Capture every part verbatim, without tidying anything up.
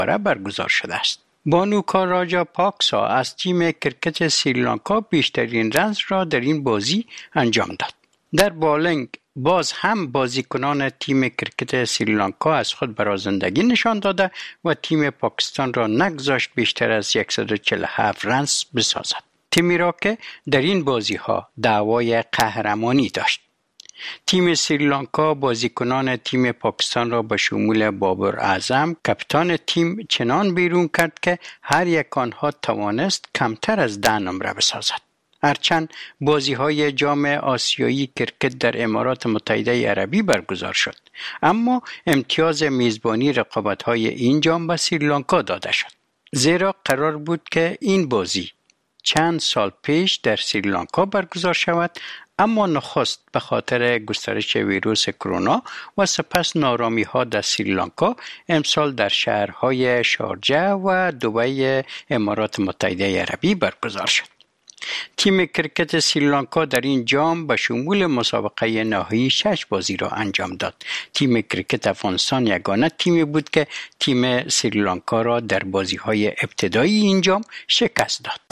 برگزار شده است. بانوکا راجا پاکسا از تیم کرکت سریلانکا بیشترین رنز را در این بازی انجام داد. در بالینگ باز هم بازیکنان تیم کرکت سریلانکا از خود برازندگی نشان داده و تیم پاکستان را نگذاشت بیشتر از صد و چهل و هفت رنز بسازد. تیمی را که در این بازی ها دعوای قهرمانی داشت. تیم سریلانکا بازیکنان تیم پاکستان را به شمول بابر اعظم کاپیتان تیم چنان بیرون کرد که هر یک آنها توانست کمتر از ده نمره بسازد. هرچند بازی‌های جام آسیایی کرکت در امارات متحده عربی برگزار شد، اما امتیاز میزبانی رقابت‌های این جام به سریلانکا داده شد. زیرا قرار بود که این بازی چند سال پیش در سریلانکا برگزار شود، اما نخست به خاطر گسترش ویروس کرونا و سپس نارامی‌ها در سریلانکا امسال در شهرهای شارجه و دبی امارات متحده عربی برگزار شد. تیم کرکت سریلانکا در این جام به شمول مسابقه نهایی شش بازی را انجام داد. تیم کرکت افغانستان یگانه تیمی بود که تیم سریلانکا را در بازی‌های ابتدایی این جام شکست داد.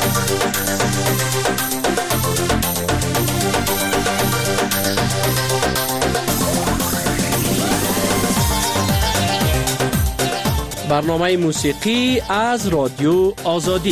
برنامه موسیقی از رادیو آزادی.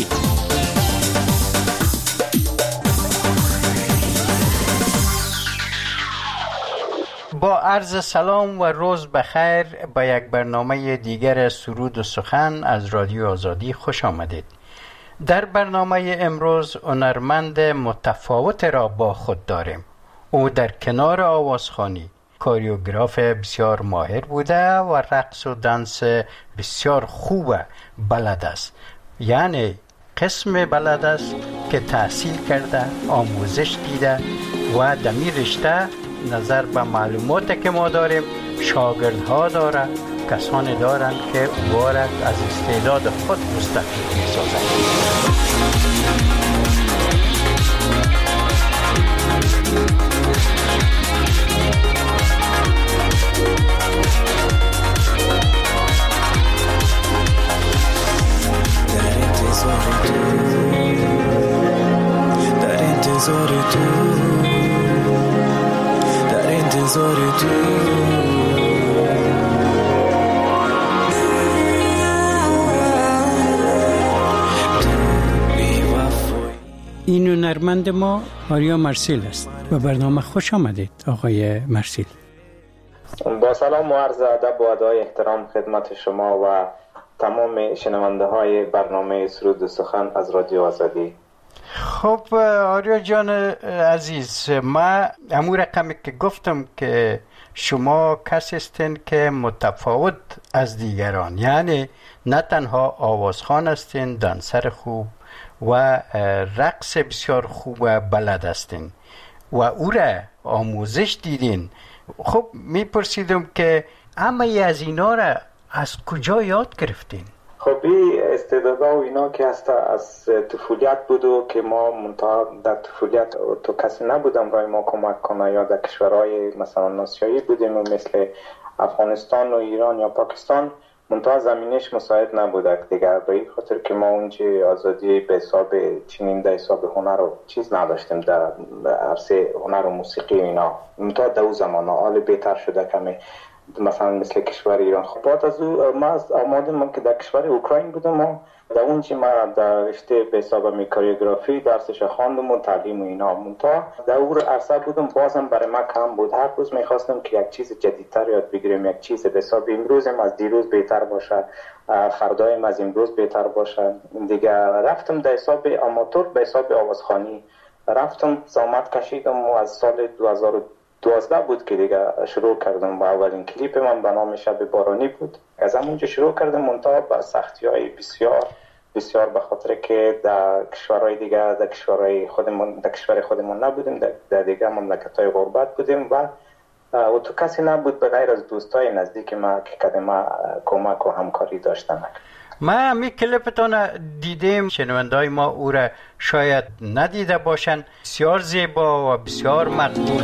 با عرض سلام و روز بخیر به یک برنامه دیگر سرود و سخن از رادیو آزادی خوش آمدید. در برنامه امروز هنرمند متفاوت را با خود داریم. او در کنار آوازخوانی کوریوگراف بسیار ماهر بوده و رقص و دنس بسیار خوب بلد است. یعنی قسم بلد است که تحصیل کرده، آموزش دیده و دمی رشته نظر به معلومات که ما داریم شاگردها داره، کسانی دارند که وارد از استعداد خود مستفید می‌سازند. در انتظار تو در انتظار تو این هنرمند ما آریا مرسیل است. به برنامه خوش آمدید آقای مرسیل. با سلام و عرض ادب و ادای احترام خدمت شما و تمام شنونده های برنامه سرود و سخن از رادیو آزادی. خب آریا جان عزیز، ما امور رقمی که گفتم که شما کسی هستین که متفاوت از دیگران، یعنی نه تنها آوازخوان هستین، دنسر خوب و رقص بسیار خوب بلد هستین و او را آموزش دیدین. خب میپرسیدم که همه از اینا را از کجا یاد گرفتین؟ خب این استعدادا و اینا که هست از طفولیت بود و که ما منتها در طفولیت تو کسی نبودم رای ما کمک کنه، یا در کشورهای مثلا آسیایی بودیم و مثل افغانستان و ایران یا پاکستان منتها زمینش مساعد نبوده دیگر، به این خاطر که ما اونجا آزادی به حساب چنین در حساب هنر و چیز نداشتیم در عرصه هنر و موسیقی و اینا. منتها در اون زمان حال بهتر شده کمی، مثلا مثل کشور ایران. خب بعد از او ما آمادم که در کشور اوکراین بودم و در اونجا ما در رشته به حساب میکاریوگرافی درسش خواندم و تعلیم و اینا. منتها در اون عرصه بودم بازم برای ما کم بود. هر روز میخواستم که یک چیز جدیدتر یاد بگیرم، یک چیز به حساب امروزم از دیروز بهتر باشه، فردایم از امروز بهتر باشه. دیگه رفتم در حساب آماتور به حساب آوازخوانی رفتم، زحمت کشیدم و از سال دو هزار و دوازده بود که دیگه شروع کردم. با اولین کلیپ من به نام شب بارانی بود. از همونجا شروع کردم، منتها با سختی‌های بسیار بسیار به خاطر که در کشورهای دیگه در کشورهای خودمون در کشور خودمون نبودیم، در, در دیگه مملکت‌های غربت بودیم و و تو کسی نبود به غیر از دوستای نزدیک ما که کدام کمک و همکاری داشتن. ما همی کلیپتان دیدیم، شنوندای ما او را شاید ندیده باشن. بسیار زیبا و بسیار مقبول.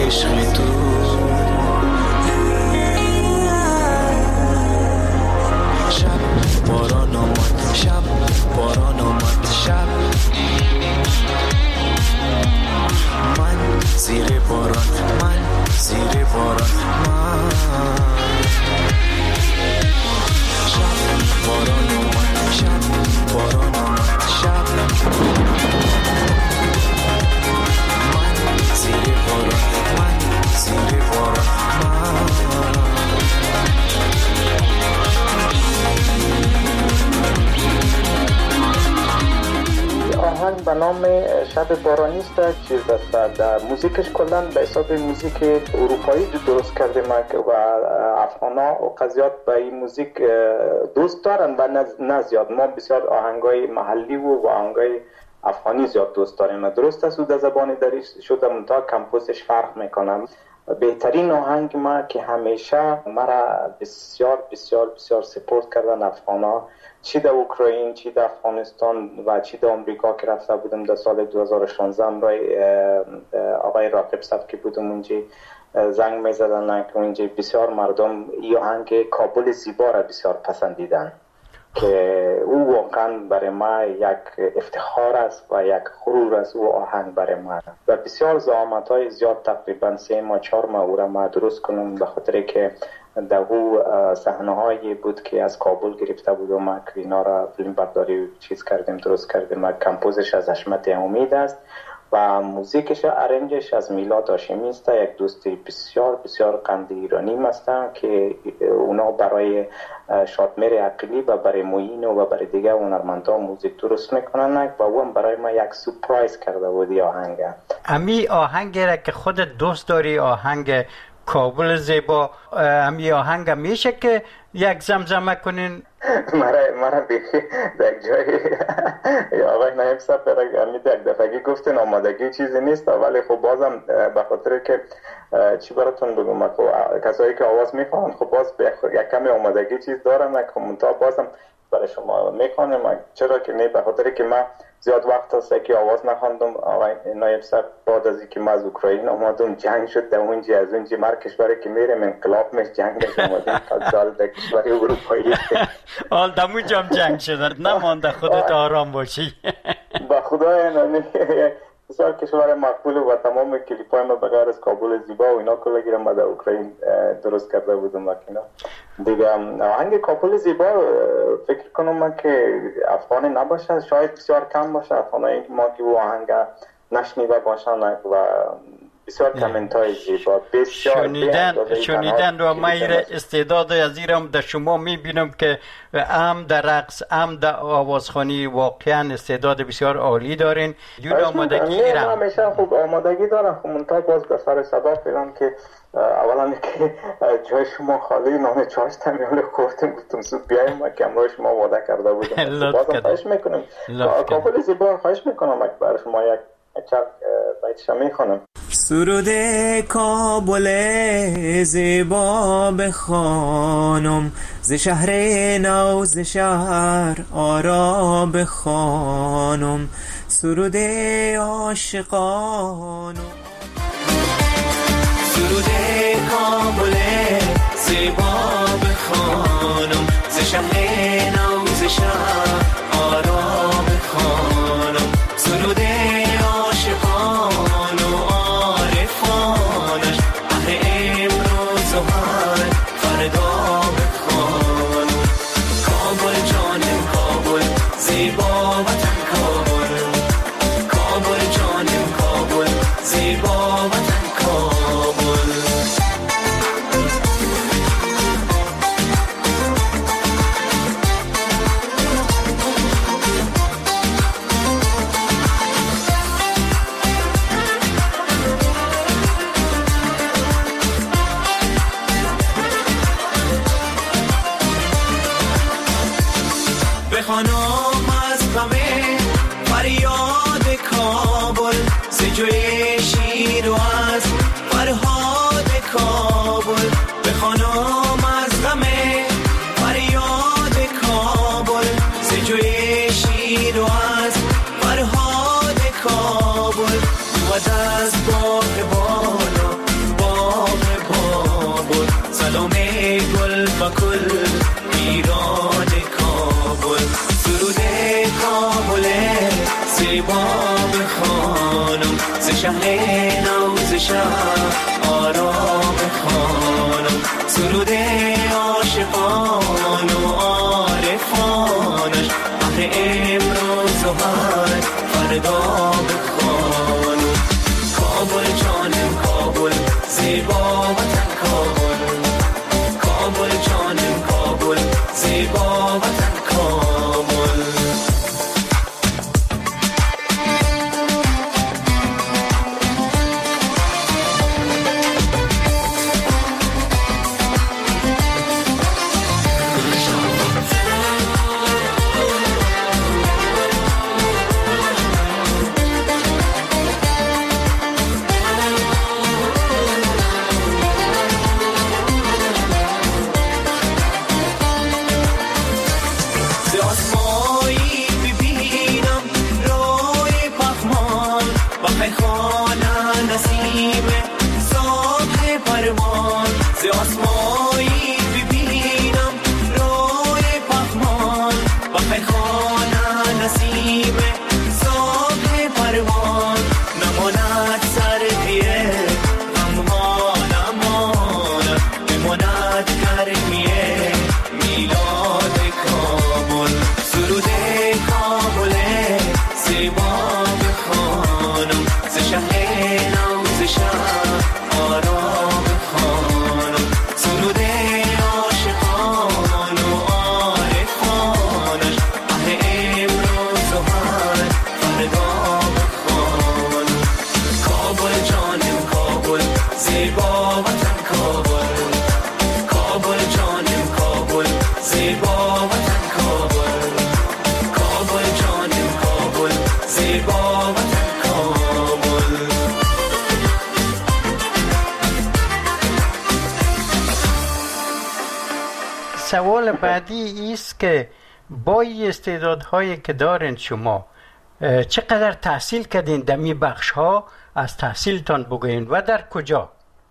عشق تو شب باران آمد شب باران آمد شب من زیر باران من زیر باران من شب باران آمد شب باران آمد شب من زیر باران من زیر باران من آهنگ به نام شب بارانی است. چیز است در موزیکش کلا به حساب موزیک اروپایی درست کرده و افغانا و قضیات به این موزیک دوست دارن و نه زیاد. ما بسیار آهنگای محلی و آهنگای افغانی زیاد دوست داریم. درست است در زبان دریش شده منتها کمپوزش فرق میکنم. بهترین آهنگ ما که همیشه مرا بسیار بسیار بسیار سپورت کردن افغانا، چی در اوکراین، چی در افغانستان و چی در آمریکا که رفته بودم در سال دو هزار و شانزده امرای آقای راقب صاحب که بودم اونجا زنگ میزدن که اونجا بسیار مردم این آهنگ کابل زیبا را بسیار پسندیدن که او واقعا برای ما یک افتخار است و یک غرور است. او آهنگ برای ما و بسیار زحمت های زیاد تقریبا سه ماه چهار ماه او را ما درست کنم به خاطر که در او صحنه هایی بود که از کابل گرفته بود و ما که اینا را فیلم برداری چیز کردیم درست کردیم. و کمپوزش از حشمت امید است و موزیکش ارنجش از میلاد هاشمی است، یک دوست بسیار بسیار قند ایرانی هستن که اونا برای شادمهر عقیلی و برای معین و برای دیگه هنرمندان موزیک درست میکنن و اون برای ما یک سورپرایز کرده بود آهنگ. امی آهنگ را که خودت دوست داری، آهنگ کابل زیبا، امی آهنگ میشه که یک زمزمه کنین؟ مرا مرا بخی در یک جای آقای نایب صاحب برای یک دفعه گفتن آمادگی چیزی نیست، ولی خب بازم به خاطر که چی براتون بگم، خب کسایی که آواز میخوان خب باز یک کمی آمادگی چیز دارن، خب منتها بازم برای شما میخوانم. چرا که نه، به خاطر که من زیاد وقت هست که آواز نخواندم. آقای نایب صاحب بعد از اینکه من از اوکراین آمدم جنگ شد در اونجا، از اونجا مر کشوری که میرم انقلاب میش جنگش آمدیم تا سال در کشوری اروپایی حال دمو جام جنگ شدن نمانده. خودت آرام باشی. با خدای نانی بسیار کشور مقبول و تمام کلیپای ما بغیر از کابل زیبا و اینا کلا گیرم ما در اوکراین درست کرده بودم و اینا دیگه. آهنگ کابل زیبا فکر کنم من که افغانی نباشه، شاید بسیار کم باشه افغانی ما که او آهنگ نشنیده باشن و بسیار کامنت های زیبا بسیار شنیدن شنیدن و ما استعداد از ایرم در شما میبینم که هم در رقص هم در آوازخوانی واقعا استعداد بسیار عالی دارین. جون آمادگی ایرم همیشه خوب آمادگی دارم، خب منتها باز به سر صدا فیلم که اولا که جای شما خالی نام چاش تمیال خوردیم گفتم سود بیاییم ما که امروز شما وعده کرده بودیم. بازم خواهش میکنم کابل زیبا خواهش میکنم اکبر شما یک چند بیتشا میخونم. سرود کابل زیبا بخوانم، ز شهر نو ز شهر آرا بخوانم، سرود عاشقان. سرود کابل زیبا بخوانم، ز شهر نو ز شهر آرا بخوانم، سرود زیبا شب آرام خانم سرود عاشقان و عارفانش بحر امروز و هر فردا بخوانم کابل جانم کابل زیبا وطن کابل کابل جانم کابل زیبا وطن کابل سوال بعدی است که با این استعدادهایی که دارین شما چقدر تحصیل کردین در می بخش ها؟ از تحصیلتان بگوین و در کجا؟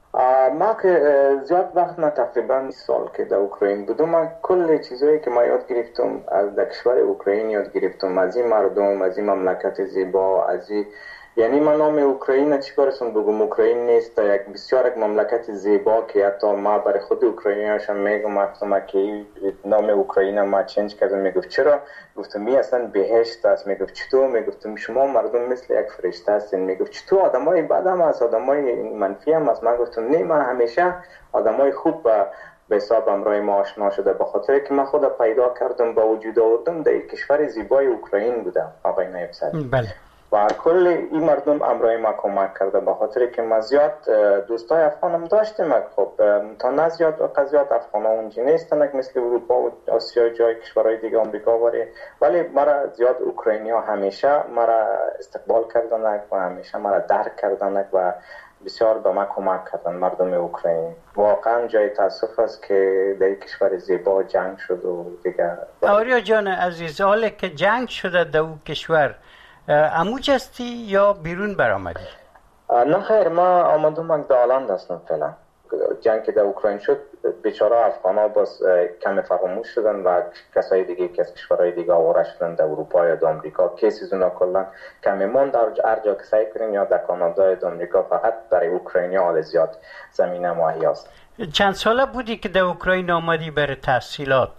ما که زیاد وقت نه تقریبا سال که در اوکراین بودم من کل چیزایی که ما یاد گرفتم از در کشور اوکراین یاد گرفتم از این مردم از این مملکت زیبا از این یعنی من نام اوکراین چی کارشون بگم اوکراین نیست یک بسیار یک مملکت زیبا که حتی ما برای خود اوکراینیاشم میگم افتم که نام اوکراین ما چنج کردم میگفت چرا گفتم می اصلا بهشت است میگفت چطور میگفتم شما مردم مثل یک فرشته هستین میگفت چطور آدمای بد هم از آدمای منفی هم از من گفتم نه من همیشه آدمای خوب به به حساب امرای ما آشنا شده به خاطر که من خود پیدا کردم با وجود آوردم در کشور زیبای اوکراین بودم آقای نایب صدر. بله و کل این مردم امرای ما کمک کرده به خاطر که ما زیاد دوستای افغانم داشتیم خب تا نه زیاد و قضیات افغان ها اونجا نیستن مثل اروپا و آسیا جای کشورهای دیگه آمریکا واره ولی مرا زیاد اوکراینی ها همیشه مرا استقبال کردن و همیشه مرا درک کردن و بسیار به ما کمک کردن مردم اوکراین واقعا جای تاسف است که در کشور زیبا جنگ شد و دیگه. آریا جان عزیز حالا که جنگ شده در اون کشور اموج هستی یا بیرون برآمدی؟ نه خیر ما آمدم من در هلند هستم فعلا. جنگ که در اوکراین شد بیچاره افغانا باز کم فراموش شدن و کسای دیگه که از کشورهای دیگه آواره شدن در اروپا یا در آمریکا کیسیز اونا کلا کمی مون در هر جا که سعی کنین یا در کانادا یا در آمریکا فقط برای اوکراینیا حال زیاد زمینه مهیا است. چند ساله بودی که در اوکراین آمدی برای تحصیلات؟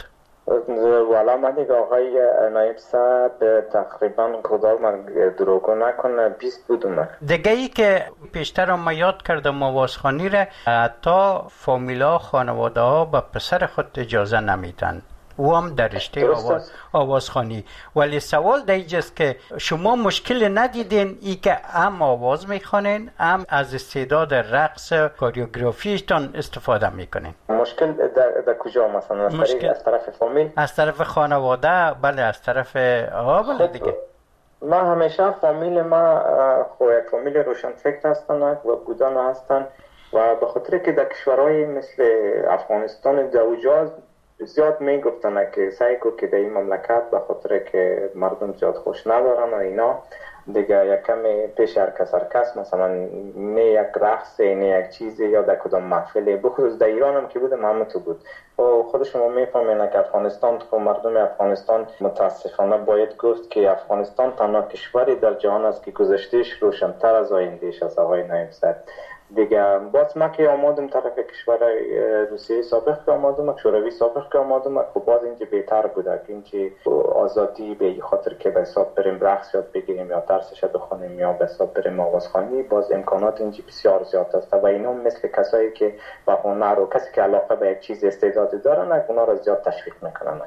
والا من دیگه آقای نایب صاحب تقریبا خدا من دروغ نکنه بیست بودم. دیگه ای که پیشتر ما یاد کردم آوازخوانی را حتی فامیلا خانواده ها به پسر خود اجازه نمیدن او هم در رشته آواز آوازخوانی ولی سوال در اینجاست که شما مشکل ندیدین ای که هم آواز میخوانین هم از استعداد رقص کوریوگرافیشتان استفاده میکنین؟ مشکل در, در کجا مثلا از, مشکل... از طرف فامیل؟ از طرف خانواده بله از طرف آها بله خب دیگه ما همیشه فامیل ما خو یک فامیل روشنفکر هستن و بودن هستن و به خاطر که در کشورهای مثل افغانستان دوجاز زیاد میگفتن که سعی کو که در این مملکت به خاطر که مردم زیاد خوش ندارن و اینا دیگه یک کمی پیش هر کس هر کس مثلا نه یک رقص نه یک چیزی یا در کدام محفلی بخصوص در ایران هم که بودم همه تو بود و خود شما میفهمین که افغانستان خب مردم افغانستان متاسفانه باید گفت که افغانستان تنها کشوری در جهان است که گذشتهش روشن‌تر از آیندهش است آقای نایب صاحب دیگه باز ما که آمادم طرف کشور روسیه سابق که آمادم شوروی سابق که آمادم خب باز اینجا بهتر بوده که اینجا آزادی به این خاطر که به حساب بریم رقص یاد بگیریم یا درسش بخونیم یا به حساب بریم آوازخوانی باز امکانات اینجا بسیار زیاد است و اینا مثل کسایی که با هنر و کسی که علاقه به یک چیز استعداد دارن اونا را زیاد تشویق میکنن.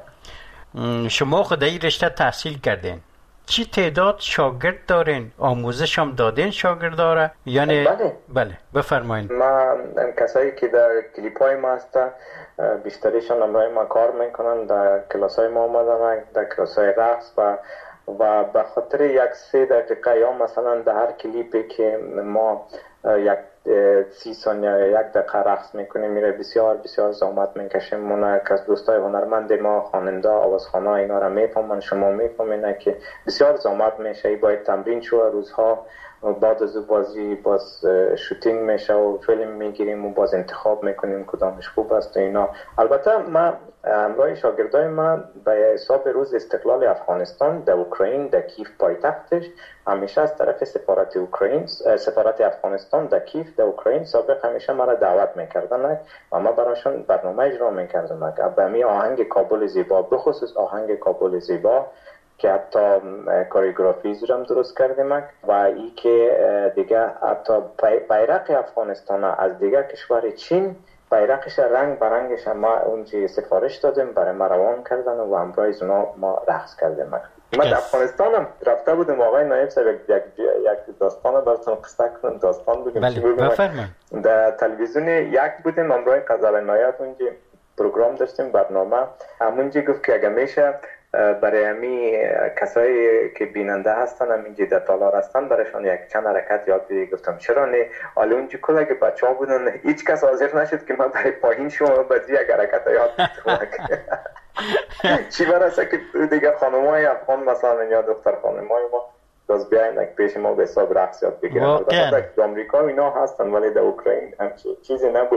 شما خود این رشته تحصیل کردین، چی تعداد شاگرد دارین؟ آموزش هم دادین شاگرد داره؟ یعنی بله بله بفرمایید. ما کسایی که در کلیپ های ما هستن بیشتریشان امرای ما کار میکنن در کلاس های ما آمدن در کلاس های رقص و و به خاطر یک سه دقیقه یا مثلا در هر کلیپی که ما یک سی ثانیه یا یک دقیقه رقص میکنیم میره بسیار بسیار زحمت میکشیم. من از دوستای هنرمند ما خواننده آوازخوان‌ها اینا را میفهمن، شما میفهمین که بسیار زحمت میشه، باید تمرین شو روزها بعد از بازی باز شوتینگ میشه و فیلم میگیریم و باز انتخاب میکنیم کدامش خوب است و اینا. البته ما امرای شاگردای من به حساب روز استقلال افغانستان در اوکراین در کیف پایتختش همیشه از طرف سفارت اوکراین سفارت افغانستان در کیف در اوکراین سابق همیشه مرا دعوت میکردن و ما براشون برنامه اجرا میکردم. به می آهنگ کابل زیبا بخصوص آهنگ کابل زیبا که حتی کوریوگرافیز رو هم درست کردیم و ای که دیگه حتی بیرق افغانستان از دیگه کشور چین بیرقش رنگ برنگش ما اونجا سفارش دادیم برای ما روان کردن و همراه اونا ما رقص کردیم. من در افغانستان هم رفته بودم آقای نایب صاحب یک یک داستان براتون قصه کنم. داستان بگم چی بگم؟ در تلویزیون یک بودیم همراه غزل نایب اونجا پروگرام داشتیم برنامه همونجا گفت که اگه میشه برای همی کسایی که بیننده هستن هم اینجا در تالار هستن برایشان یک چند حرکت یاد بدید. گفتم چرا نه؟ حالا اونجا کل که بچه ها بودن هیچ کس حاضر نشد که من برای پایین شما بازی یک حرکت یاد بدم. چی برسه که دیگه خانم های افغان مثلا یا دختر خانم های ما باز بیاین یک پیش ما به حساب رقص یاد بگیرن. در امریکا اینا هستن ولی در اوکراین همچین چیزی نبود.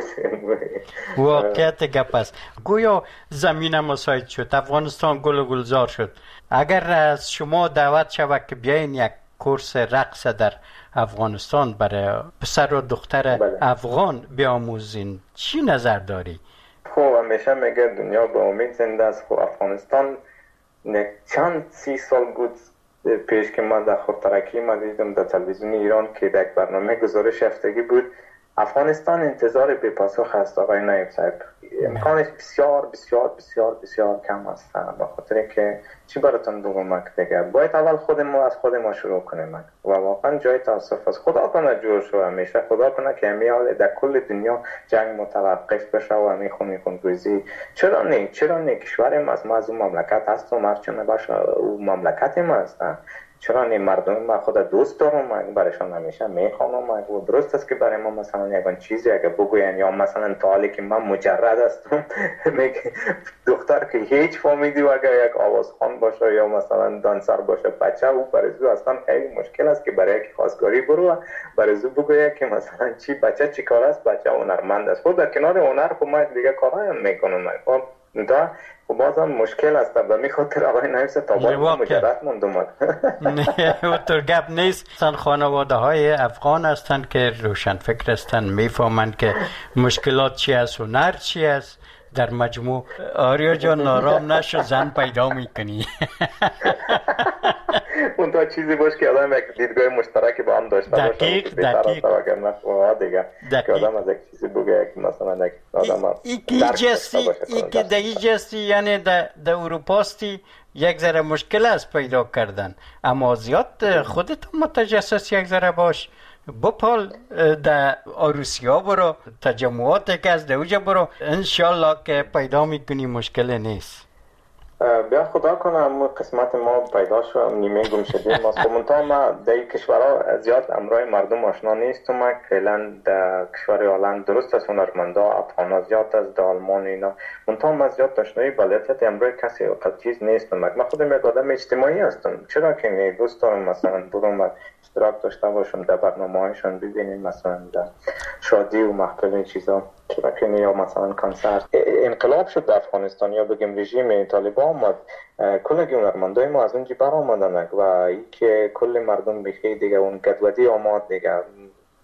واقعیت گپ است. گویا زمین مساعد شد، افغانستان گل و گلزار شد. اگر از شما دعوت شود که بیاین یک کورس رقص در افغانستان برای پسر و دختر بله. افغان بیاموزین، چی نظر داری؟ خب همیشه میگه دنیا به امید زنده است. خب افغانستان چند سی سال بود پیش که من در خودترکی ما دیدم در تلویزیون ایران که در یک برنامه گزارش هفتگی بود افغانستان انتظار به پاسخ است. آقای نایب صاحب امکانش بسیار بسیار بسیار بسیار کم است. به خاطر که چی براتون بگم دیگه باید اول خود ما از خود ما شروع کنیم و واقعا جای تاسف است. خدا کنه جور شو همیشه خدا کنه که همی حال در کل دنیا جنگ متوقف بشه و همی خونی خونگوزی. چرا نه چرا نه کشور ما از ما از اون مملکت هست و مرچونه باشه او مملکت ما هست. چرا نه مردم ما خود دوست دارم من برایشان همیشه میخوانم و درست است که برای ما مثلا یگان چیزی اگه بگوین یا مثلا تا حالی که من مجرد هستم دختر که هیچ فامیلی و اگر یک آوازخوان باشه یا مثلا دانسر باشه بچه او برای زو اصلا خیلی مشکل است که برای یک خواستگاری برو برای زو بگوید که مثلا چی بچه چی کار است بچه هنرمند است. خود در کنار هنر خب من دیگه کارها هم میکنم خب دا و بازم مشکل است به می خاطر آقای نایب صاحب تا باید مجرد موندم. نه اونطور گپ نیست. خانواده های افغان هستند که روشن فکر هستند میفهمند که مشکلات چی است هنر چی است. در مجموع آریا جان نارام نشو زن پیدا میکنی. اون تا چیزی باش که آدم یک دیدگاه مشترک با هم داشته باشه. دقیق دقیق دیگه که آدم از یک چیزی بگه که مثلا یک آدم ای جستی ای که در ای جستی یعنی در اروپاستی یک ذره مشکل است پیدا کردن اما زیاد خودتون متجسس یک ذره باش بپال در آروسیا برو تجمعات که از دوجه برو انشالله که پیدا میکنی مشکل نیست. بیا خدا کنم قسمت ما پیدا شد نیمه گم شدیم ما منتها ما در این کشورها زیاد امرای مردم آشنا نیستم. فعلا در کشور هلند درست است هنرمندا افغانا زیاد است در آلمان اینا منتها ما زیاد آشنایی بلدیت امرای کسی وقت چیز نیستم. من خودم یک آدم اجتماعی هستم چرا که نه دوست دارم مثلا برم اشتراک داشته باشم در برنامه‌هایشان ببینیم مثلا در شادی و محفل این چیزا چرا که نه یا مثلا کنسرت. انقلاب شد در افغانستان یا بگیم رژیم طالبان آمد کل هنرمندای ما از اونجا بر آمدن و ای که کل مردم بخیر دیگه اون گدودی آمد دیگه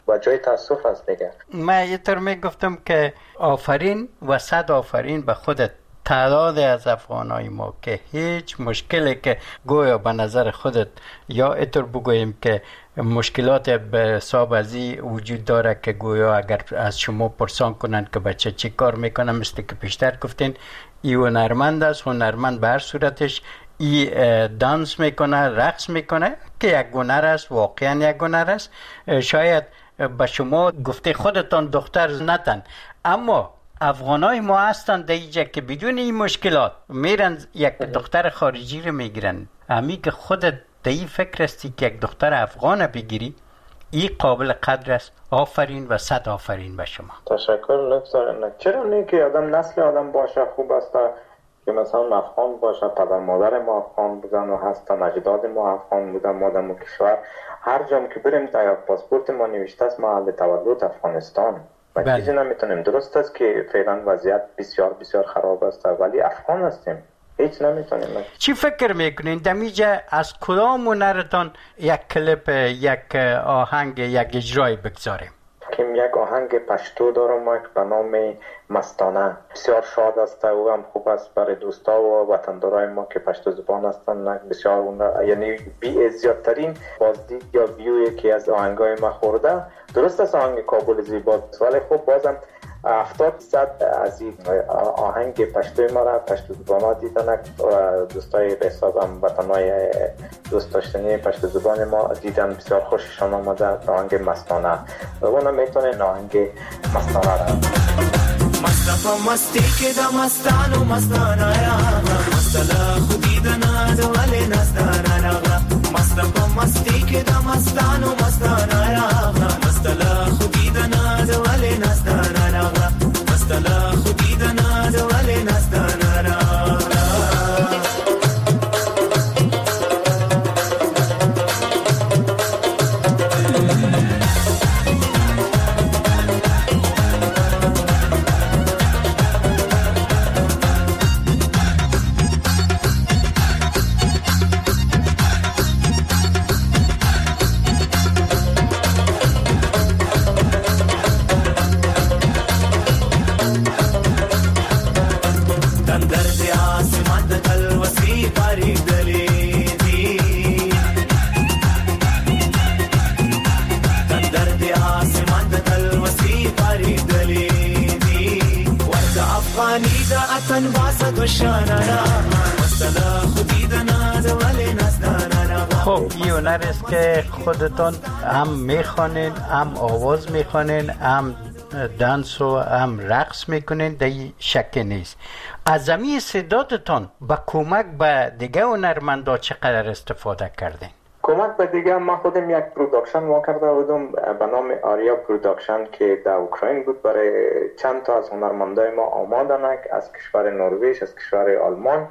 و جای تاسف است دیگه. من اینطور میگفتم که آفرین و صد آفرین به خودت، تعداد از افغانای ما که هیچ مشکلی که گویا به نظر خودت یا اینطور بگوییم که مشکلات به حساب ازی وجود داره که گویا اگر از شما پرسان کنند که بچه چی کار میکنه، مثل که پیشتر گفتین ای هنرمند است، هنرمند به هر صورتش ای دانس میکنه، رقص میکنه که یک هنر است، واقعا یک هنر است. شاید به شما گفته خودتان دختر نتن، اما افغانای ما هستن در اینجا که بدون این مشکلات میرن یک دختر خارجی رو میگیرن. امی که خودت در این فکر استی که یک دختر افغان بگیری، این قابل قدر است. آفرین و صد آفرین به شما. تشکر لطفا. چرا نه که آدم نسل آدم باشه خوب است که مثلا افغان باشه، پدر مادر ما افغان بودن و هستن، اجداد ما افغان بودن، ما در کشور هر جام که بریم در پاسپورت ما نوشته است محل تولد افغانستان. و چیزی نمیتونیم. درست است که فعلا وضعیت بسیار بسیار خراب است ولی افغان هستیم، هیچ نمیتونیم. چی فکر میکنین دمیجا از کدام هنرتان یک کلیپ، یک آهنگ، یک اجرای بگذاریم؟ که یک آهنگ پشتو دارم به نام مستانه، بسیار شاد است و هم خوب است برای دوستا و وطندارای ما که پشتو زبان هستن. بسیار اون یعنی بی زیادترین بازدید یا ویوی که از آهنگای ما خورده. درست است آهنگ کابل زیباست ولی خب بازم هفتاد درصد از این آهنگ پشتوی ما را پشتو زبان ها دیدن و دوستای به حساب هم وطنای دوست داشتنی پشتو زبان ما دیدن، بسیار خوششان آمده آهنگ مستانه و اونم میتونه آهنگ مستانه را. مصطفى مستی که دا مستان و مستانه راغا، مستلا خودی دا ناز ولی نستانه راغا. مصطفى مستی که دا مستان و مستانه راغا، مستلا خودی دا ناز ولی نستانه راغا. مستلا خودی دا ناز ولی نستانه راغا. خب این هنر است که خودتان هم میخوانین، هم آواز میخوانین، هم دانس و هم رقص میکنین، در این شک نیست. از زمین استعدادتان با کمک به دیگه هنرمندا چقدر استفاده کردین؟ کمک به دیگه ما خودم یک پروداکشن ما کرده بودم به نام آریا پروداکشن که در اوکراین بود. برای چند تا از هنرمندای ما آمدن از کشور نروژ، از کشور آلمان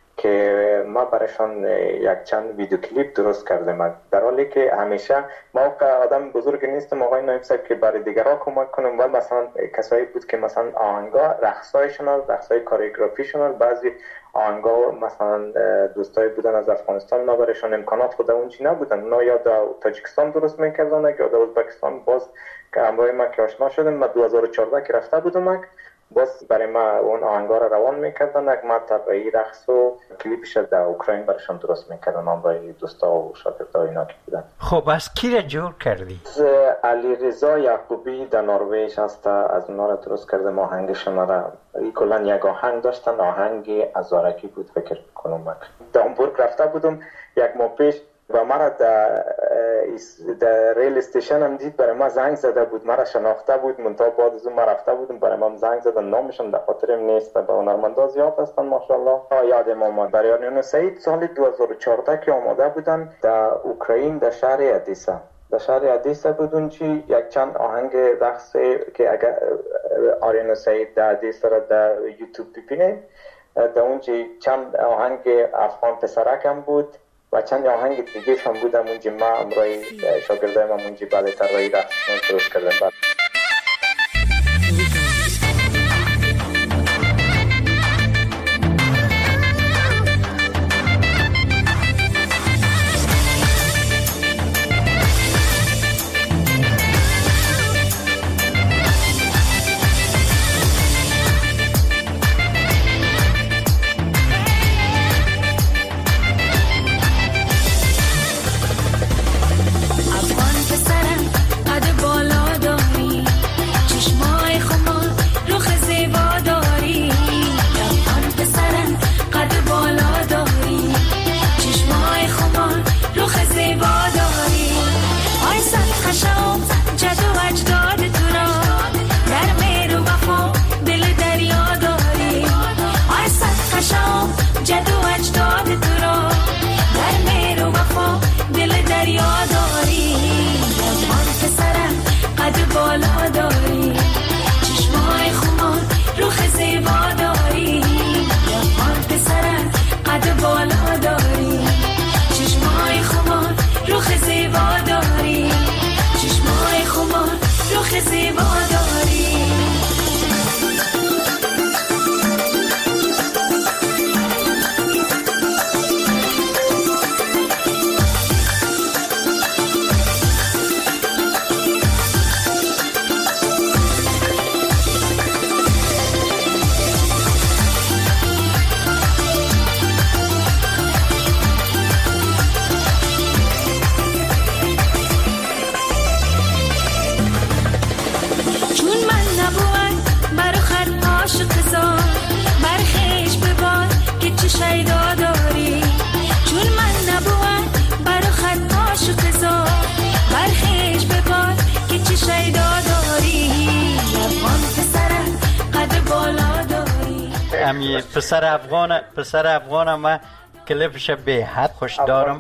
که ما برایشان یک چند ویدیو کلیپ درست کردیم. در حالی که همیشه ما آدم بزرگ نیستم آقای نایب صاحب که برای دیگرها کمک کنم و مثلا کسایی بود که مثلا آهنگا رقصایشون، رقصای کوریوگرافیشون، بعضی آهنگا مثلا دوستایی بودن از افغانستان ما برایشان امکانات خود اونچی نبودن، اونا یا در تاجیکستان درست میکردن یا در ازبکستان. باز که همراه ما که آشنا شدیم، ما دو هزار و چهارده که رفته بودم باز برای ما اون آهنگا رو روان میکردن، ما طبعی رقص و کلیپش در اوکراین برایشان درست میکردن برای دوستا و شاگردای اینا که بودن. خب از کی را جور کردی؟ علی رضا یعقوبی در نروژ هست، از اونا را درست کردم آهنگشون را. کلا یک آهنگ داشتن، آهنگ ازارکی بود فکر کنم. من در هامبورگ رفته بودم یک ماه پیش و مرا در در ریل استیشن هم دید، برای ما زنگ زده بود، مرا شناخته بود، منتها بعد از اون ما رفته بودم برای ما زنگ زدن، نامشون در خاطرم نیست. به هنرمندا زیاد هستن ماشاءالله. یادم اومد بریانیون سعید سال دو هزار و چهارده که آماده بودن در اوکراین در شهر ادیسا، در شهر ادیسا بودن چی یک چند آهنگ رقص که اگر آریان سعید در ادیسا را در یوتیوب ببینه، در اونجا چند آهنگ افغان پسرک هم بود و چند آهنگ دیگه هم بودم اونجا. ما امروی شاگرده ما اونجا بعد طراحی رقص درست کردم. امی پسر افغان پسر افغان ما کلیپش به حد خوش دارم.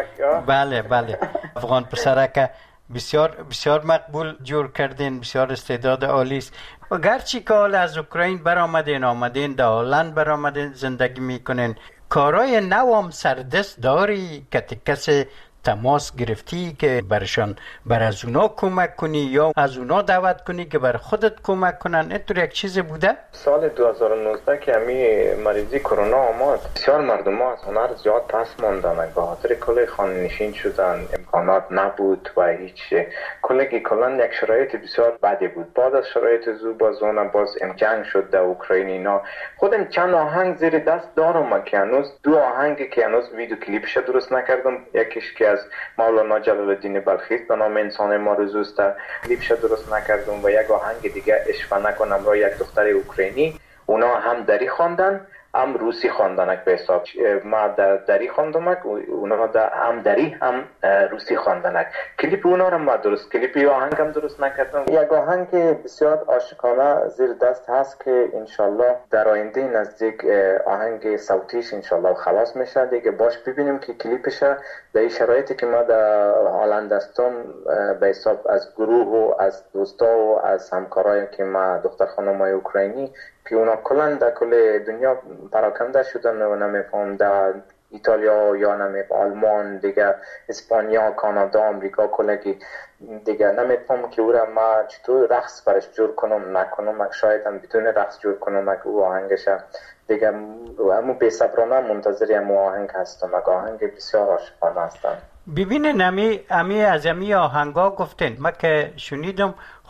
بله بله افغان پسرک بسیار بسیار مقبول جور کردین، بسیار استعداد عالی است. و گرچه که حال از اوکراین برآمدین آمدین در هلند برآمدین زندگی میکنین، کارای نوام سردست داری که کسی تماس گرفتی که برشان بر از اونا کمک کنی یا از اونا دعوت کنی که بر خودت کمک کنن؟ اینطور یک چیز بوده؟ سال دو هزار و نوزده که همی مریضی کرونا آمد، بسیار مردم ها از هنر زیاد پس ماندن به خاطر کل خانه نشین شدن، امکانات نبود و هیچ کلگی کلان یک شرایط بسیار بدی بود. بعد از شرایط زو باز اون باز جنگ شد در اوکراین اینا. خودم چند آهنگ زیر دست دارم که هنوز دو آهنگ که هنوز ویدیو کلیپش درست نکردم، یکیش که از مولانا جلال الدین بلخی به نام انسان ما روزوست کلیپش درست نکردم و یک آهنگ دیگه عشق نکنم را یک دختر اوکراینی، اونا هم دری خواندن هم روسی خواندن به حساب. ما در دری خواندم، اونا در هم دری هم روسی خواندن. کلیپ اونا رو ما درست کلیپی آهنگ هم درست نکردم. یک آهنگ بسیار عاشقانه زیر دست هست که انشالله در آینده نزدیک آهنگ صوتیش انشالله خلاص میشه دیگه. باش ببینیم که کلیپش در این شرایطی که ما در هلند هستم به حساب از گروه و از دوستا و از همکارایی که ما دختر خانمای اوکراینی که اونا کلن در کل دنیا پراکنده شدن و نمیفهم در ایتالیا یا نمیفهم آلمان دیگه، اسپانیا، کانادا، آمریکا کلگی دیگه نمیفهم که او را ما چطور رقص برش جور کنم نکنم، شاید هم بدون رقص جور کنم که او آهنگش دیگه. همو بی صبرانه منتظری همو آهنگ هستم، آهنگ بسیار عاشقانه هستم. ببینین امی امی از امی آهنگا گفتین، ما که شنیدم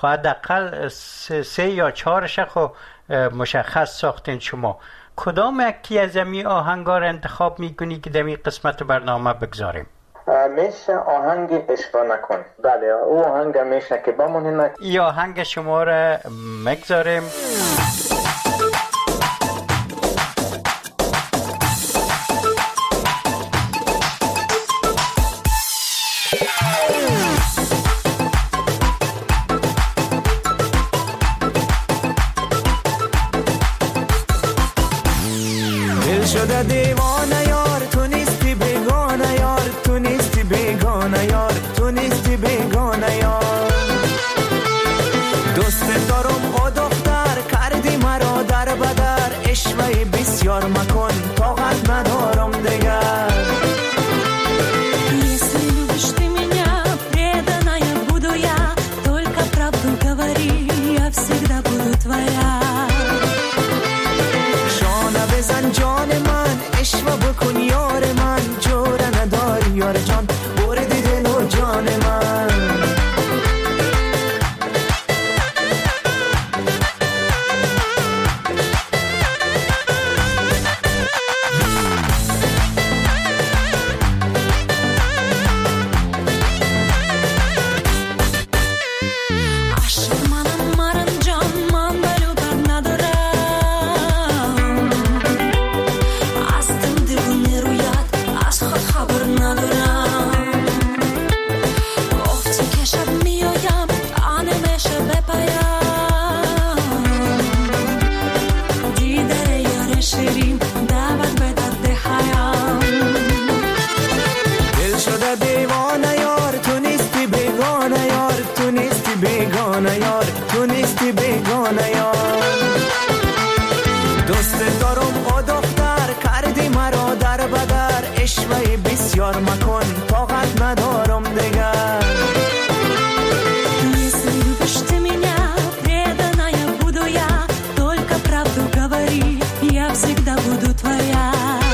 حداقل سه, سه یا چهارش خو مشخص ساختین شما. کدام یکی از امی آهنگا را انتخاب میکنی که در این قسمت برنامه بگذاریم؟ میشه آهنگ عشق نکن. بله او آهنگ میشه که بمونه. ای آهنگ شما را مگذاریم. شده دیوانه یار، تو نیستی بیگانه یار، تو نیستی بیگانه یار، تو نیستی بیگانه یار. دوست دارم او دختر کردی مرا در بدر، عشقی بسیار مکن طاقت ندارم دیگر. Если любишь ты меня, преданная буду я, только правду говори, я всегда буду твоя. بزن جان من عشق بکن یار من، جوره نداری یار جان، بردی دل و جان من. دوست دارم او دختر کردی مرا در بدر، عشقی بسیار مکن طاقت ندارم دیگر. Если любишь ты меня, преданная буду я, только правду говори, я всегда буду твоя.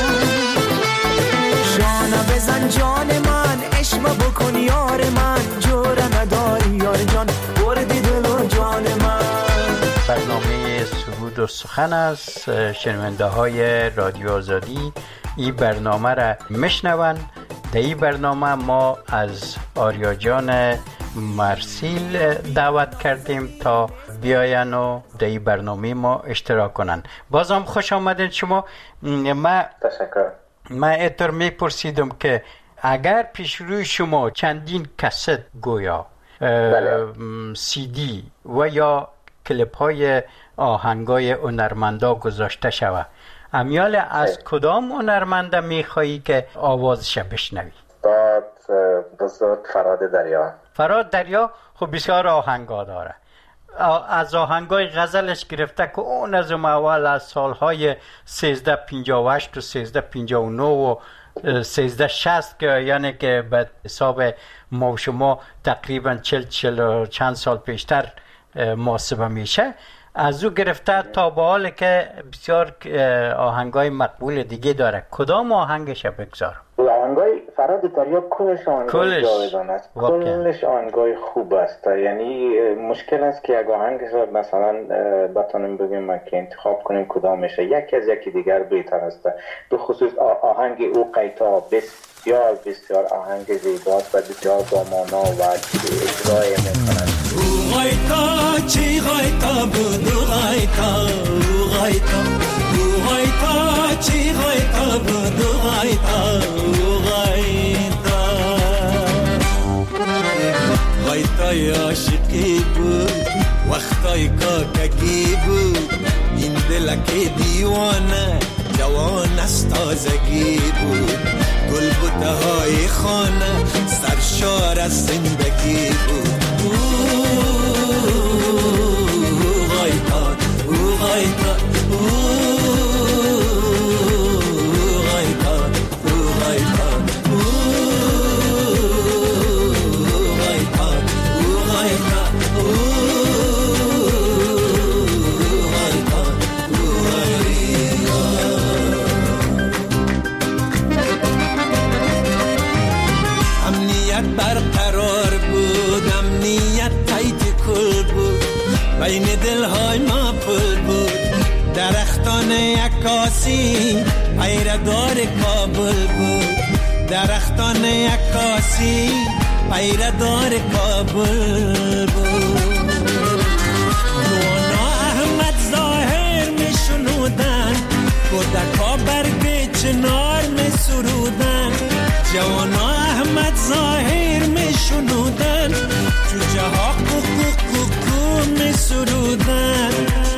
جان بزن جان من عشق بکن یار من، جوره نداری یار جان، بردی دل و جان من. برنامه سرود و سخن است. شنونده های رادیو آزادی این برنامه را میشنون. در این برنامه ما از آریا جان مرسیل دعوت کردیم تا بیاین و در این برنامه ما اشتراک کنن. بازم خوش آمدین شما. ما تشکر. ما اتر میپرسیدم که اگر پیش روی شما چندین کست گویا بله. سی دی و یا کلیپ های آهنگای هنرمندا گذاشته شود. امیال از کدام هنرمنده میخوایی که آوازش بشنوی؟ داد بزرگ فراد دریا. فراد دریا خب بسیار آهنگا داره. از آهنگای غزلش گرفته که اون از اول از سالهای سیزده پنجاه و هشت و سیزده پنجاه و نه و سیزده شصت که یعنی که به حساب ما و شما تقریبا چل چل چند سال پیشتر محاسبه میشه، از او گرفته تا به حال که بسیار آهنگای مقبول دیگه داره. کدام آهنگش بگذارم؟ آهنگای فراد دریا کلش آهنگای جاودان است، کلش آهنگای خوب است. یعنی مشکل است که یک آهنگش مثلا بتونیم بگیم که انتخاب کنیم کدام میشه، یکی از یکی دیگر بهتر است. به خصوص آهنگ او قیتا بسیار بسیار آهنگ زیباست و بسیار با مانا و اجرای میکنند. او قیتا چی قیتا بود او قیتا او قیتا او قیتا چی قیتا بود او قیتا او قیتا قیتای عاشقی بود وقتای کاکگی بود، این دلک دیوانه جوان از تازگی بود، گل بوته های خانه سرشار از زندگی بود. برقرار بود، امنیت تایت کل بود، بین دلهای ما پل بود، درختان عکاسی پیردار کابل بود، درختان عکاسی پیردار کابل بود. نوانا احمد ظاهر می شنودن، کودکا برگ چنار می سرودن، جوانا احمد ظاهر می شنودن، جوجه ها کوکو کوکو می سرودن.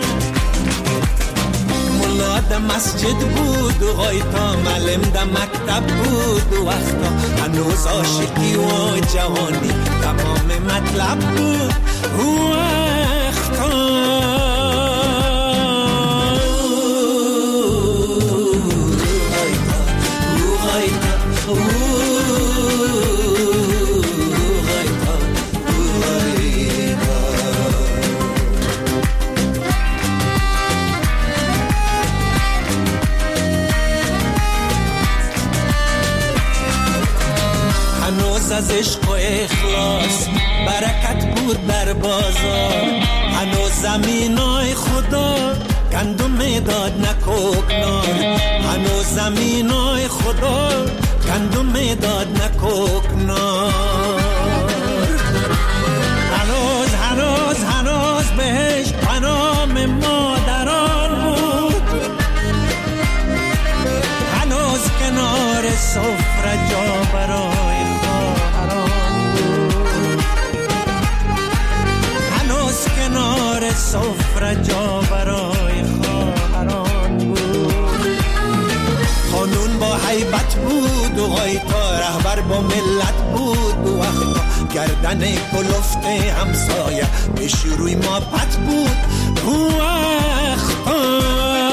ملا ده مسجد بود و غیتا معلم ده مکتب بود و وقتا هنوز عاشقی و جوانی تمام مطلب بود و وقتا. از عشق و اخلاص برکت بود در بازار، هنوز زمینای خدا گندم داد نکوکنار، هنوز زمینای خدا گندم داد نکوکنار. هنوز هنوز هنوز بهش پنام مادران بود، هنوز کنار سفره جا برای کنار سفره جا برای خواهران بود. قانون با حیبت بود و غیتا رهبر با ملت بود و وقتا گردن کلفت همسایه پیش روی ما پت بود و وقتا.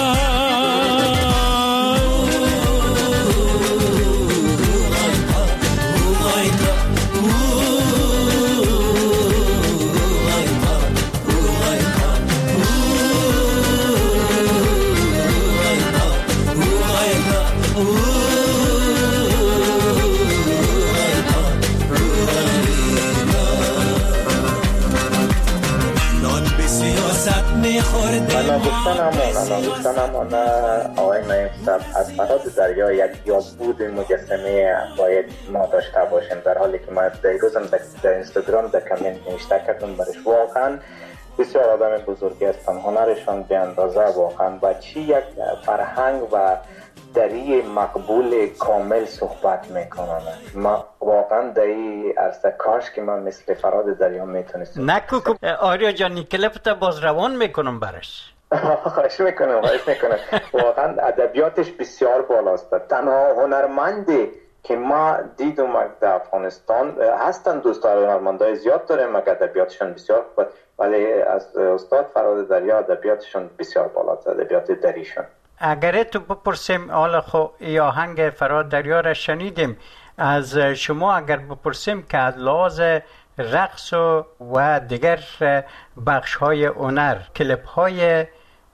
من گفتن همونه من گفتن همونه آقای نایم صاحب از فراد دریا یک یابود مجسمه باید ما داشته باشیم، در حالی که من در روزم در اینستاگرام در کامنت نوشته کردم برش. واقعا بسیار آدم بزرگی هستن، هنرشان به اندازه واقعا و چی یک فرهنگ و دری مقبول کامل صحبت میکنن. ما واقعا در این عرصه کاش که من مثل فراد دریا میتونستم. نکو آریا جان کلپ تا باز روان میکنم برش. خواهش میکنم خواهش میکنم واقعا ادبیاتش بسیار بالاست. تنها هنرمندی که ما دیدم در افغانستان هستن، دوستان هنرمندای زیاد داریم مگر ادبیاتشون بسیار خوب، ولی از استاد فراد دریا ادبیاتشون بسیار بالاست، ادبیات دریشون. اگر تو بپرسیم حالا خو یا آهنگ فراد دریا را شنیدیم از شما، اگر بپرسیم که از لحاظ رقص و, و دیگر بخش های هنر کلپ های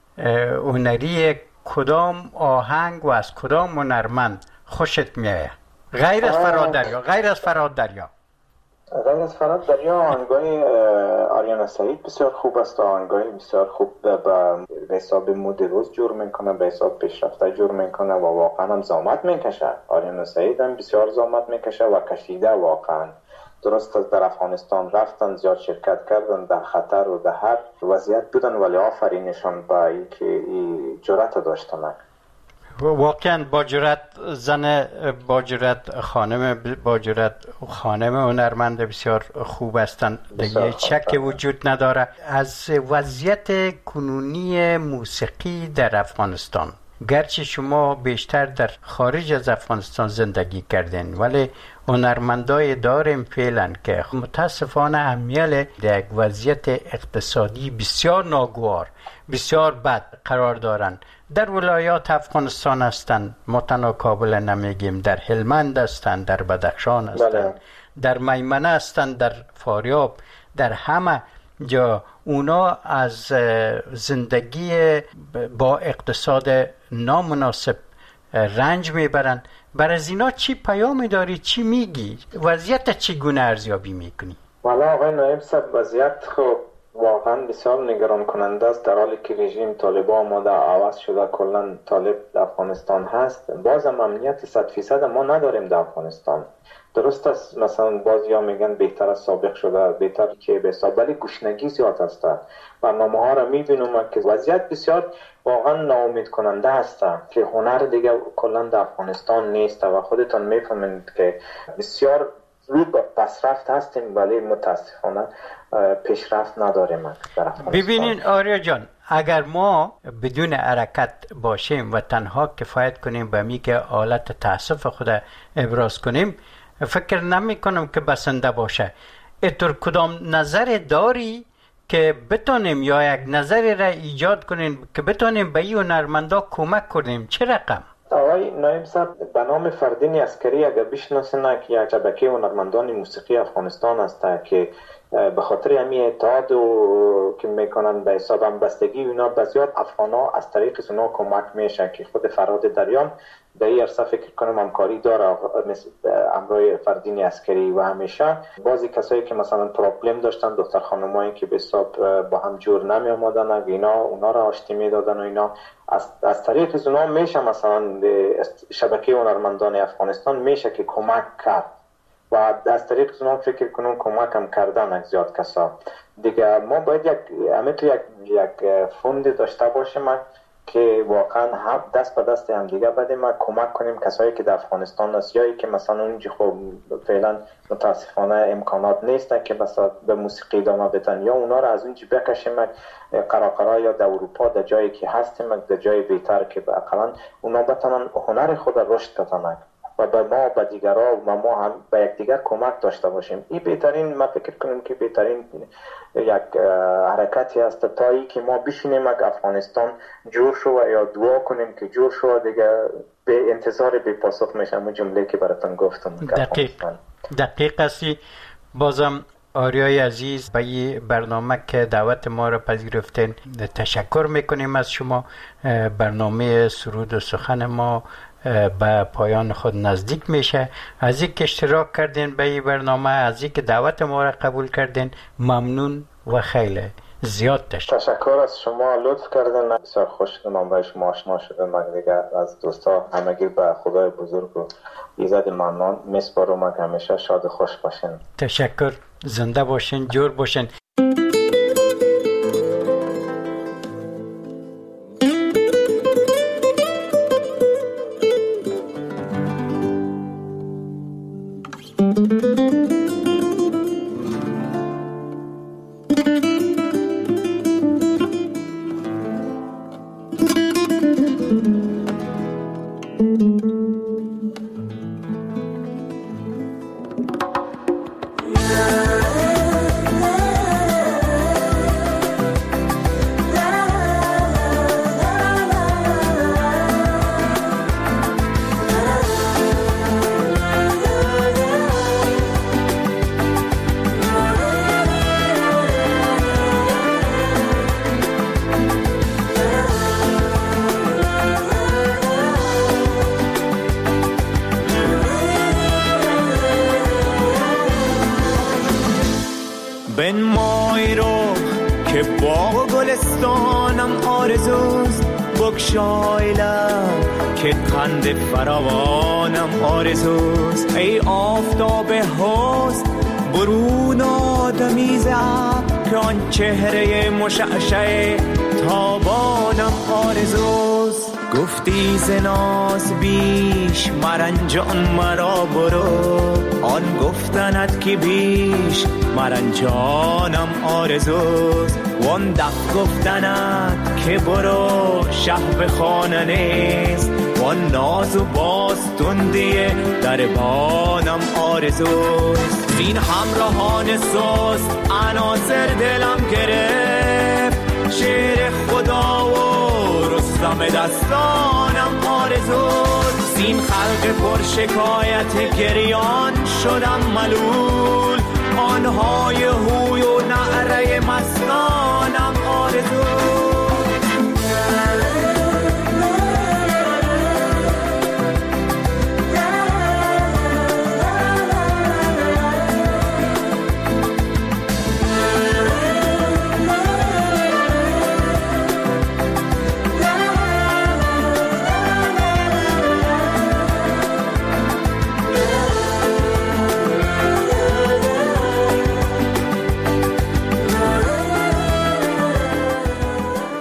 هنری کدام آهنگ و از کدام هنرمند خوشت میاد غیر از فراد دریا؟ غیر از فراد دریا غیر از فراد دریا آهنگای آریانا سعید بسیار خوب است، آهنگای بسیار خوب به حساب مود روز جور میکنه، به حساب پیشرفته جور میکنه و واقعا هم زحمت میکشه. آریانا سعید هم بسیار زحمت میکشه و کشیده واقعا. درست از در افغانستان رفتن، زیاد شرکت کردن، در خطر و در هر وضعیت بودن، ولی آفرینشان با اینکه این جرأت داشتن. واقعا با جرأت زن، با جرأت خانم، با جرأت خانم هنرمند بسیار خوب هستند، دیگه شک وجود نداره. از وضعیت کنونی موسیقی در افغانستان، گرچه شما بیشتر در خارج از افغانستان زندگی کردین، ولی هنرمندای داریم فعلا که متاسفانه امیال در یک وضعیت اقتصادی بسیار ناگوار، بسیار بد قرار دارند. در ولایات افغانستان هستند، متنا کابل نمیگیم، در هلمند هستند، در بدخشان هستند، در میمنه هستند، در فاریاب، در همه جا اونا از زندگی با اقتصاد نامناسب رنج میبرند. بر از اینا چی پیامی داری؟ چی میگی؟ وضعیت چگونه ارزیابی میکنی؟ والا آقای نایب صاحب، وضعیت خب واقعا بسیار نگران کننده است. در حالی که رژیم طالبان آماده عوض شده، کلا طالب در افغانستان هست، بازم امنیت صد فیصد ما نداریم در افغانستان. درست است مثلا بعضی ها میگن بهتر از سابق شده، بهتر که به حساب، ولی گشنگی زیاد است. برنامه ها را میبینم که وضعیت بسیار واقعا ناامید کننده است که هنر دیگه کلا در افغانستان نیست و خودتان میفهمید که بسیار زود با پسرفت هستیم ولی متاسفانه پیشرفت نداریم در افغانستان. ببینین آریا جان، اگر ما بدون حرکت باشیم و تنها کفایت کنیم به می که حالت تاسف خود ابراز کنیم، فکر نمی کنم که بسنده باشه. اتر کدام نظر داری که بتونیم یا یک نظری را ایجاد کنیم که بتونیم به این هنرمندا کمک کنیم؟ چه رقم؟ آقای نایب صاحب، به نام فردین عسکری اگر بشناسن که یک شبکه هنرمندان موسیقی افغانستان است که به خاطر همین اتحاد و که میکنن به حساب همبستگی اینا بسیار افغانا از طریق اونا کمک میشه که خود فراد دریان در این عرصه فکر کنم همکاری داره مثل امروی فردین عسکری و همیشه بعضی کسایی که مثلا پروبلم داشتن، دختر خانمایی که به حساب با هم جور نمی آمدن، اینا اونا را آشتی میدادن و اینا از, از طریق اونا میشه مثلا شبکه هنرمندان افغانستان میشه که کمک کرد و از طریق اونا فکر کنم کمک هم کردن از زیاد کسا دیگه. ما باید یک امیتو یک یک فوند داشته باشیم که واقعا هم دست به دست هم دیگه بدیم و کمک کنیم کسایی که در افغانستان است یا که مثلا اونجا خب فعلا متاسفانه امکانات نیست که مثلا به موسیقی ادامه بدن، یا اونا را از اونجا بکشیم قراقرا یا در اروپا در جایی که هستیم در جای بهتر که اقلا اونا بتونن هنر خود رشد بدن و به ما به دیگرها و ما هم به یک دیگر کمک داشته باشیم. این بهترین، ما فکر کنیم که بهترین یک حرکتی است تا ای که ما بشینیم اگه افغانستان جور شو و یا دعا کنیم که جور شو دیگه به انتظار به پاسخ میشم اون جمله که براتون گفتم. دقیق دقیق هستی. بازم آریای عزیز به این برنامه که دعوت ما را پذیرفتین تشکر میکنیم از شما. برنامه سرود و سخن ما به پایان خود نزدیک میشه. از اینکه اشتراک کردین به این برنامه، از اینکه دعوت ما را قبول کردین، ممنون و خیلی زیاد تشکر. تشکر از شما، لطف کردین. بسیار خوش شدم با شما آشنا شدم. دیگه از دوستا همگی به خدای بزرگ و ایزد منان میسپارم که همیشه شاد و خوش باشین. تشکر. زنده باشین، جور باشین. تابستانم آرزوست بگشای لب که قند فراوانم آرزوست ای آفتاب حسن برون آدمیز ابر که آن چهره مشعشع تابانم آرزوست گفتی ز ناز بیش مرنجان مرا برو آن گفتنت که بیش مرنجانم آرزوست وان دف گفتنت که برو شهر خانه نیست وان ناز و باستندی دربانم آرزوست این همراهان سست عناصر دلم گرفت شعر خدا و رستم دستانم آرزوست این خلق پر شکایت گریان شدم ملول آنهای هوی و نعره مستانم آرزوست